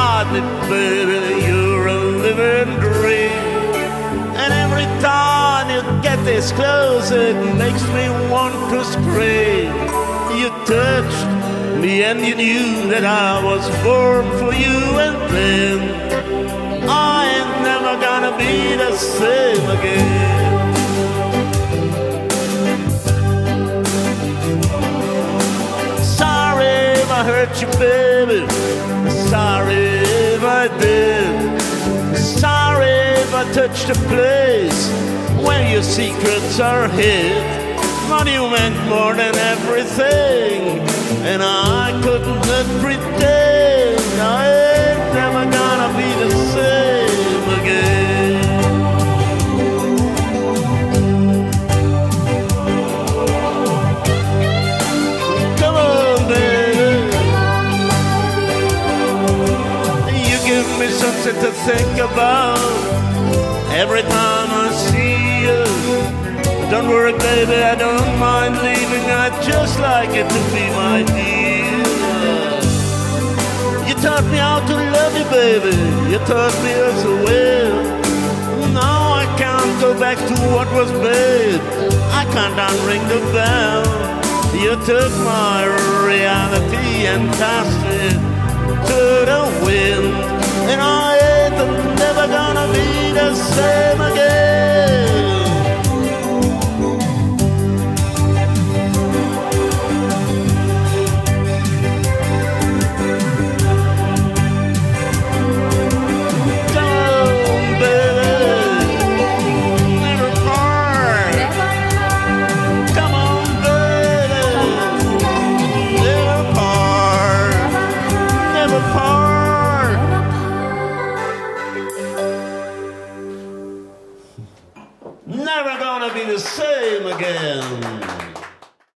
got me, baby, you're a living dream. And every time you get this close, it makes me want to scream. You touched me and you knew that I was born for you. And then I ain't never gonna be the same again. Sorry if I hurt you, baby. Sorry if I did. Sorry if I touched a place where your secrets are hid. But you meant more than everything, and I couldn't pretend. I ain't never gonna be the same again. Come on, baby. You give me something to think about every time I see you. Don't worry, baby, I don't mind leaving. I'd just like it to be my dear. You taught me how to love you, baby. You taught me as well. Now I can't go back to what was bad. I can't unring the bell. You took my reality and tossed it to the wind. And I ain't never gonna be the same again. Never gonna be the same again.